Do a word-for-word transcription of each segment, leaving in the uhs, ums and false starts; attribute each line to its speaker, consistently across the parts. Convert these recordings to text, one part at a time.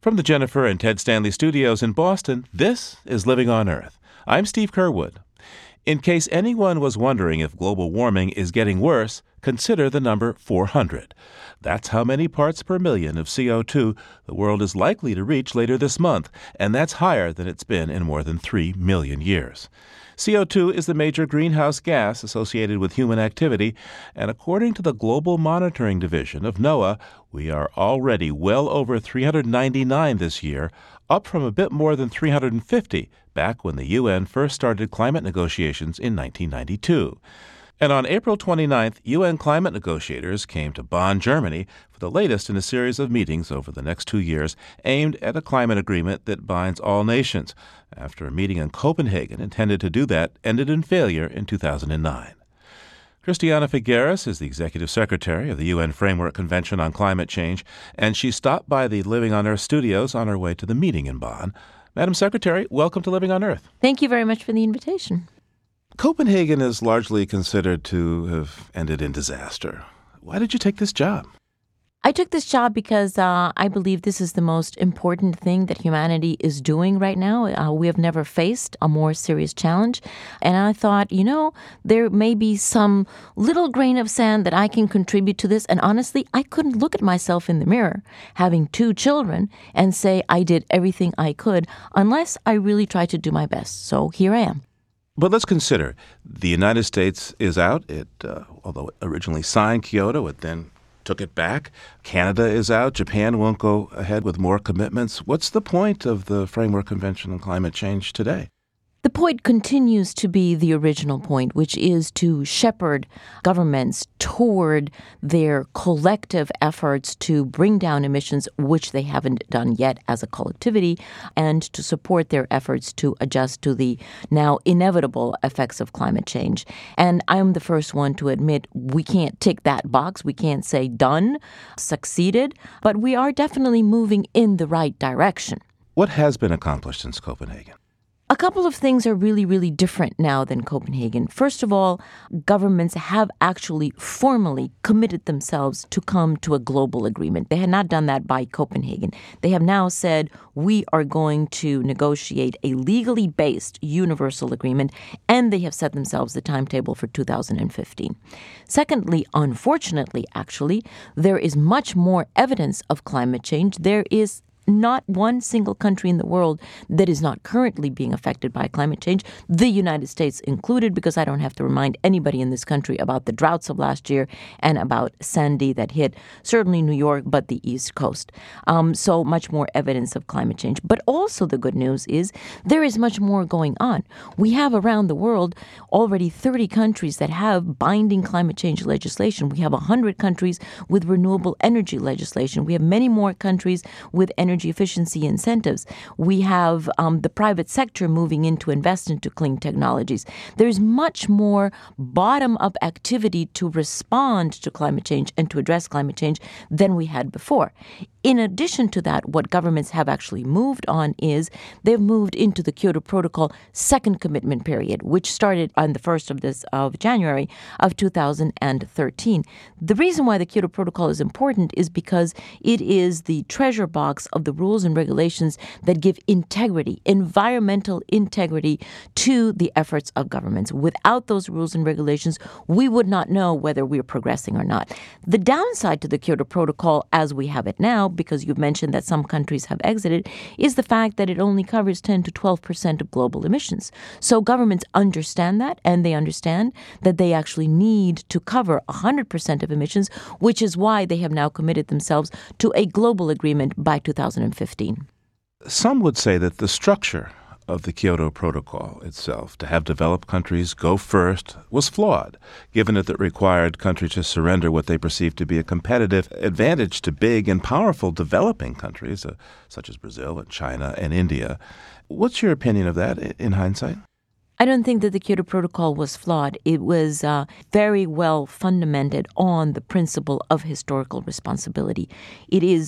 Speaker 1: From the Jennifer and Ted Stanley studios in Boston, this is Living on Earth. I'm Steve Curwood. In case anyone was wondering if global warming is getting worse, consider the number four hundred. That's how many parts per million of C O two the world is likely to reach later this month, and that's higher than it's been in more than three million years. C O two is the major greenhouse gas associated with human activity, and according to the Global Monitoring Division of NOAA, we are already well over three hundred ninety-nine this year, up from a bit more than three hundred fifty back when the U N first started climate negotiations in nineteen ninety-two. And on April twenty-ninth, U N climate negotiators came to Bonn, Germany, for the latest in a series of meetings over the next two years aimed at a climate agreement that binds all nations, after a meeting in Copenhagen intended to do that ended in failure in two thousand nine. Christiana Figueres is the Executive Secretary of the U N Framework Convention on Climate Change, and she stopped by the Living on Earth studios on her way to the meeting in Bonn. Madam Secretary, welcome to Living on Earth.
Speaker 2: Thank you very much for the invitation.
Speaker 1: Copenhagen is largely considered to have ended in disaster. Why did you take this job?
Speaker 2: I took this job because uh, I believe this is the most important thing that humanity is doing right now. Uh, we have never faced a more serious challenge. And I thought, you know, there may be some little grain of sand that I can contribute to this. And honestly, I couldn't look at myself in the mirror, having two children, and say I did everything I could unless I really tried to do my best. So here I am.
Speaker 1: But let's consider, the United States is out. It, uh, although it originally signed Kyoto, it then took it back. Canada is out. Japan won't go ahead with more commitments. What's the point of the Framework Convention on Climate Change today?
Speaker 2: The point continues to be the original point, which is to shepherd governments toward their collective efforts to bring down emissions, which they haven't done yet as a collectivity, and to support their efforts to adjust to the now inevitable effects of climate change. And I'm the first one to admit we can't tick that box. We can't say done, succeeded, but we are definitely moving in the right direction.
Speaker 1: What has been accomplished since Copenhagen?
Speaker 2: A couple of things are really, really different now than Copenhagen. First of all, governments have actually formally committed themselves to come to a global agreement. They had not done that by Copenhagen. They have now said, we are going to negotiate a legally based universal agreement, and they have set themselves the timetable for two thousand fifteen. Secondly, unfortunately, actually, there is much more evidence of climate change. There is not one single country in the world that is not currently being affected by climate change, the United States included, because I don't have to remind anybody in this country about the droughts of last year and about Sandy that hit certainly New York, but the East Coast. Um, so much more evidence of climate change. But also the good news is there is much more going on. We have around the world already thirty countries that have binding climate change legislation. We have one hundred countries with renewable energy legislation. We have many more countries with energy energy efficiency incentives. We have um, the private sector moving in to invest into clean technologies. There's much more bottom-up activity to respond to climate change and to address climate change than we had before. In addition to that, what governments have actually moved on is they've moved into the Kyoto Protocol second commitment period, which started on the first of this of January of two thousand thirteen. The reason why the Kyoto Protocol is important is because it is the treasure box of the rules and regulations that give integrity, environmental integrity to the efforts of governments. Without those rules and regulations, we would not know whether we're progressing or not. The downside to the Kyoto Protocol as we have it now, because you've mentioned that some countries have exited, is the fact that it only covers ten to twelve percent of global emissions. So governments understand that, and they understand that they actually need to cover one hundred percent of emissions, which is why they have now committed themselves to a global agreement by two thousand fifteen.
Speaker 1: Some would say that the structure of the Kyoto Protocol itself, to have developed countries go first, was flawed, given that it required countries to surrender what they perceived to be a competitive advantage to big and powerful developing countries, uh, such as Brazil and China and India. What's your opinion of that in hindsight?
Speaker 2: I don't think that the Kyoto Protocol was flawed. It was uh, very well fundamented on the principle of historical responsibility. It is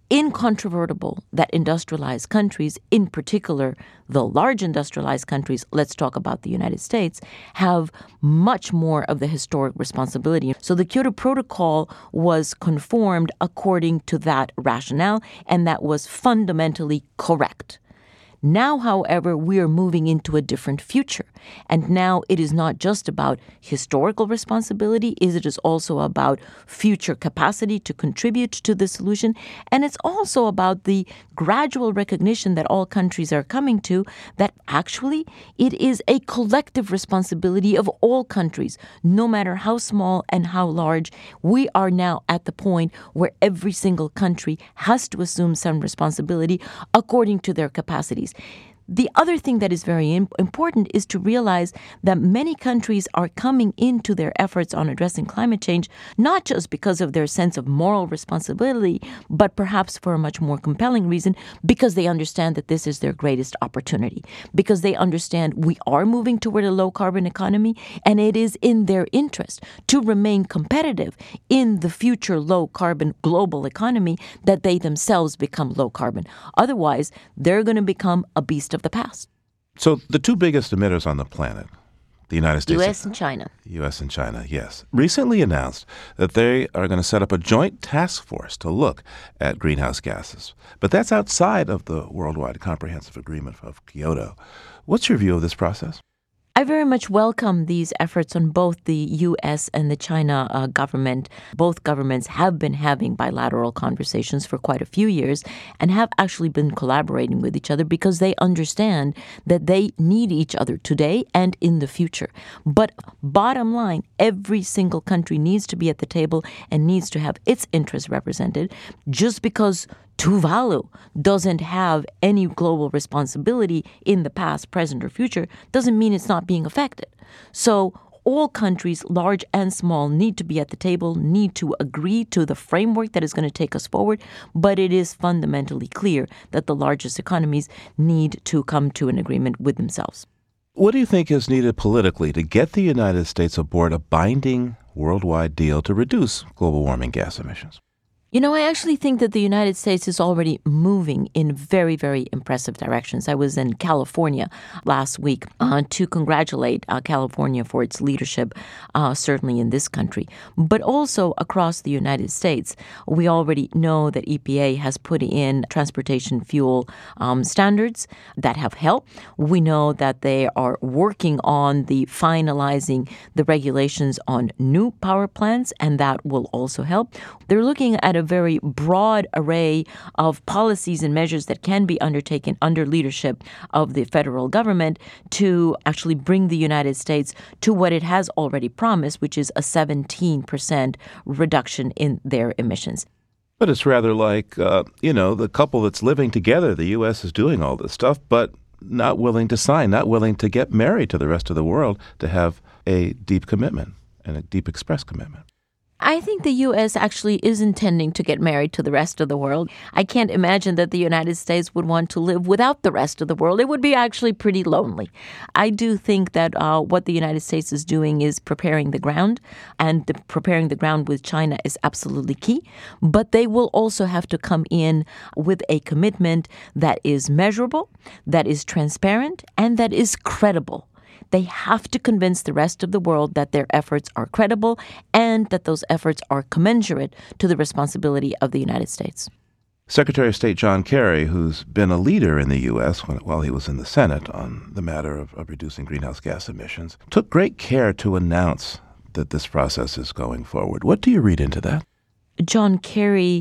Speaker 2: incontrovertible that industrialized countries, in particular the large industrialized countries, let's talk about the United States, have much more of the historic responsibility. So the Kyoto Protocol was conformed according to that rationale, and that was fundamentally correct. Now, however, we are moving into a different future. And now it is not just about historical responsibility, it is also about future capacity to contribute to the solution. And it's also about the gradual recognition that all countries are coming to that actually it is a collective responsibility of all countries, no matter how small and how large. We are now at the point where every single country has to assume some responsibility according to their capacities. The other thing that is very important is to realize that many countries are coming into their efforts on addressing climate change, not just because of their sense of moral responsibility, but perhaps for a much more compelling reason, because they understand that this is their greatest opportunity, because they understand we are moving toward a low-carbon economy, and it is in their interest to remain competitive in the future low-carbon global economy that they themselves become low-carbon. Otherwise, they're going to become a beast of the past.
Speaker 1: So the two biggest emitters on the planet, the United States,
Speaker 2: U S and China.
Speaker 1: U S and China, yes, recently announced that they are going to set up a joint task force to look at greenhouse gases. But that's outside of the Worldwide Comprehensive Agreement of Kyoto. What's your view of this process?
Speaker 2: I very much welcome these efforts on both the U S and the China uh, government. Both governments have been having bilateral conversations for quite a few years and have actually been collaborating with each other because they understand that they need each other today and in the future. But bottom line, every single country needs to be at the table and needs to have its interests represented. Just because Tuvalu doesn't have any global responsibility in the past, present, or future doesn't mean it's not being affected. So all countries, large and small, need to be at the table, need to agree to the framework that is going to take us forward. But it is fundamentally clear that the largest economies need to come to an agreement with themselves.
Speaker 1: What do you think is needed politically to get the United States aboard a binding worldwide deal to reduce global warming gas emissions?
Speaker 2: You know, I actually think that the United States is already moving in very, very impressive directions. I was in California last week uh, to congratulate uh, California for its leadership, uh, certainly in this country, but also across the United States. We already know that E P A has put in transportation fuel um, standards that have helped. We know that they are working on the finalizing the regulations on new power plants, and that will also help. They're looking at a very broad array of policies and measures that can be undertaken under leadership of the federal government to actually bring the United States to what it has already promised, which is a seventeen percent reduction in their emissions.
Speaker 1: But it's rather like, uh, you know, the couple that's living together. The U S is doing all this stuff, but not willing to sign, not willing to get married to the rest of the world to have a deep commitment and a deep express commitment.
Speaker 2: I think the U S actually is intending to get married to the rest of the world. I can't imagine that the United States would want to live without the rest of the world. It would be actually pretty lonely. I do think that uh, what the United States is doing is preparing the ground, and the, preparing the ground with China is absolutely key. But they will also have to come in with a commitment that is measurable, that is transparent, and that is credible. They have to convince the rest of the world that their efforts are credible and that those efforts are commensurate to the responsibility of the United States.
Speaker 1: Secretary of State John Kerry, who's been a leader in the U S when, while he was in the Senate on the matter of, of reducing greenhouse gas emissions, took great care to announce that this process is going forward. What do you read into that?
Speaker 2: John Kerry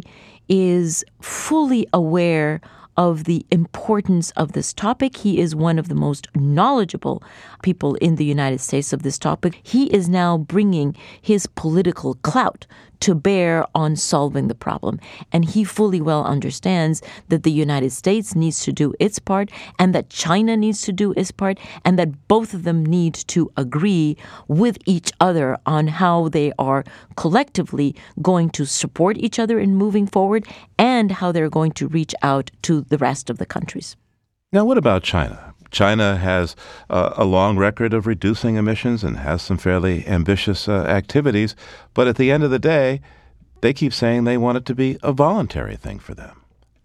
Speaker 2: is fully aware of the importance of this topic. He is one of the most knowledgeable people in the United States of this topic. He is now bringing his political clout to bear on solving the problem. And he fully well understands that the United States needs to do its part and that China needs to do its part and that both of them need to agree with each other on how they are collectively going to support each other in moving forward and how they're going to reach out to the rest of the countries.
Speaker 1: Now, what about China? China has uh, a long record of reducing emissions and has some fairly ambitious uh, activities. But at the end of the day, they keep saying they want it to be a voluntary thing for them.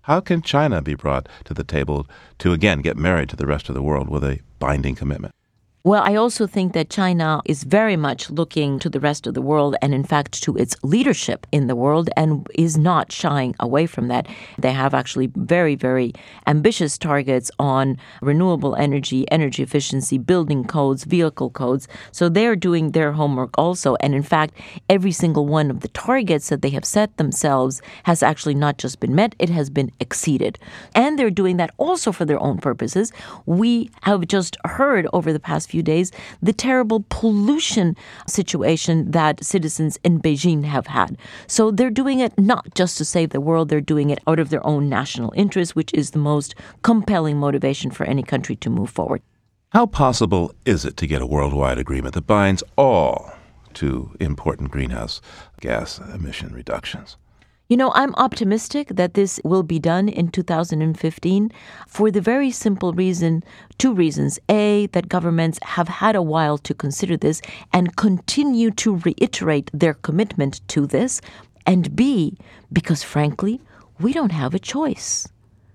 Speaker 1: How can China be brought to the table to, again, get married to the rest of the world with a binding commitment?
Speaker 2: Well, I also think that China is very much looking to the rest of the world and, in fact, to its leadership in the world and is not shying away from that. They have actually very, very ambitious targets on renewable energy, energy efficiency, building codes, vehicle codes. So they're doing their homework also. And, in fact, every single one of the targets that they have set themselves has actually not just been met, it has been exceeded. And they're doing that also for their own purposes. We have just heard over the past few days the terrible pollution situation that citizens in Beijing have had. So they're doing it not just to save the world, they're doing it out of their own national interest, which is the most compelling motivation for any country to move forward.
Speaker 1: How possible is it to get a worldwide agreement that binds all to important greenhouse gas emission reductions?
Speaker 2: You know, I'm optimistic that this will be done in two thousand fifteen for the very simple reason, two reasons. A, that governments have had a while to consider this and continue to reiterate their commitment to this. And B, because frankly, we don't have a choice.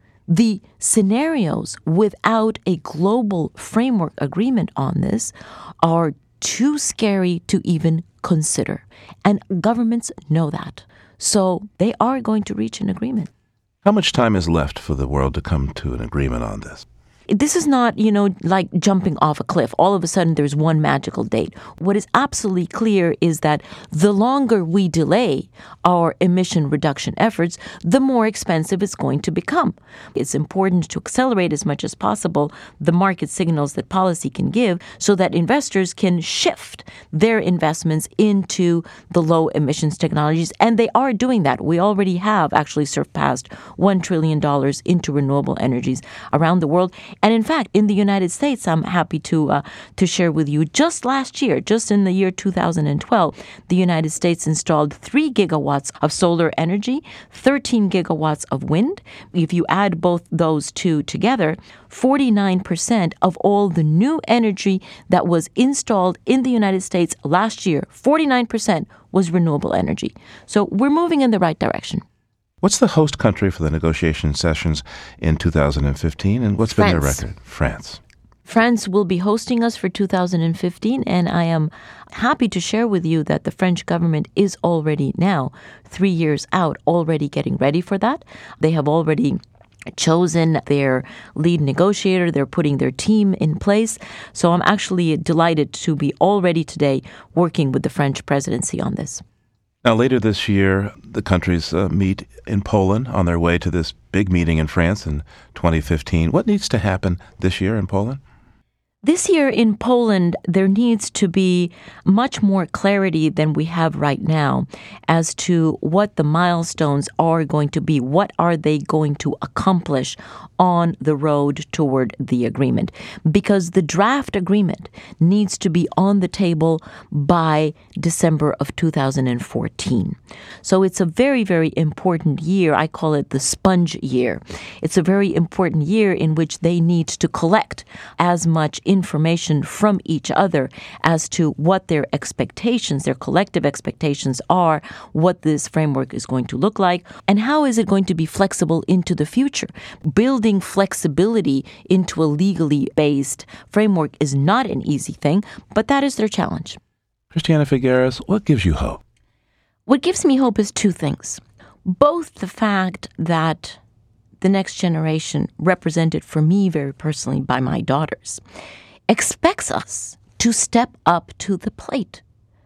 Speaker 2: The scenarios without a global framework agreement on this are too scary to even consider. And governments know that. So they are going to reach an agreement.
Speaker 1: How much time is left for the world to come to an agreement on this?
Speaker 2: This is not, you know, like jumping off a cliff. All of a sudden, there's one magical date. What is absolutely clear is that the longer we delay our emission reduction efforts, the more expensive it's going to become. It's important to accelerate as much as possible the market signals that policy can give so that investors can shift their investments into the low emissions technologies. And they are doing that. We already have actually surpassed one trillion dollars into renewable energies around the world. And in fact, in the United States, I'm happy to uh, to share with you, just last year, just in the year two thousand twelve, the United States installed three gigawatts of solar energy, thirteen gigawatts of wind. If you add both those two together, forty-nine percent of all the new energy that was installed in the United States last year, forty-nine percent was renewable energy. So we're moving in the right direction.
Speaker 1: What's the host country for the negotiation sessions in two thousand fifteen, and what's
Speaker 2: France.
Speaker 1: been their record? France.
Speaker 2: France will be hosting us for two thousand fifteen, and I am happy to share with you that the French government is already now, three years out, already getting ready for that. They have already chosen their lead negotiator. They're putting their team in place. So I'm actually delighted to be already today working with the French presidency on this.
Speaker 1: Now, later this year, the countries uh, meet in Poland on their way to this big meeting in France in twenty fifteen. What needs to happen this year in Poland?
Speaker 2: This year in Poland, there needs to be much more clarity than we have right now as to what the milestones are going to be. What are they going to accomplish on the road toward the agreement? Because the draft agreement needs to be on the table by December of two thousand fourteen. So it's a very, very important year. I call it the sponge year. It's a very important year in which they need to collect as much information from each other as to what their expectations, their collective expectations are, what this framework is going to look like, and how is it going to be flexible into the future. Building flexibility into a legally based framework is not an easy thing, but that is their challenge.
Speaker 1: Christiana Figueres, what gives you hope?
Speaker 2: What gives me hope is two things. Both the fact that the next generation, represented for me very personally by my daughters, expects us to step up to the plate.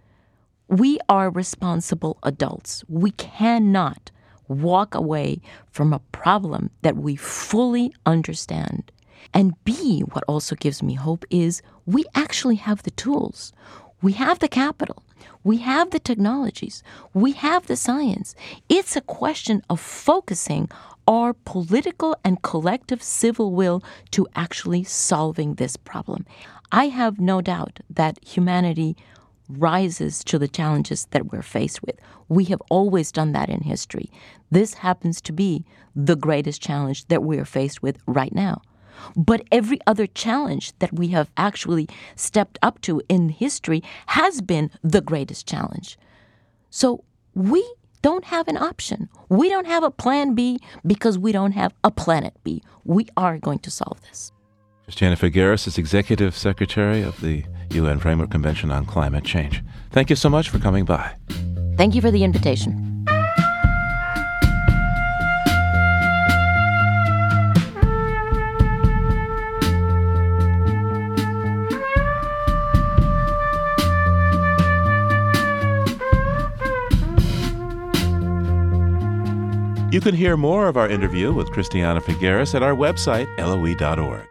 Speaker 2: We are responsible adults. We cannot walk away from a problem that we fully understand. And B, what also gives me hope is we actually have the tools. We have the capital. We have the technologies. We have the science. It's a question of focusing our political and collective civil will to actually solving this problem. I have no doubt that humanity rises to the challenges that we're faced with. We have always done that in history. This happens to be the greatest challenge that we are faced with right now. But every other challenge that we have actually stepped up to in history has been the greatest challenge. So we don't have an option. We don't have a plan B because we don't have a planet B. We are going to solve this.
Speaker 1: Christiana Figueres is Executive Secretary of the U N Framework Convention on Climate Change. Thank you so much for coming by.
Speaker 2: Thank you for the invitation.
Speaker 1: You can hear more of our interview with Christiana Figueres at our website, L O E dot org.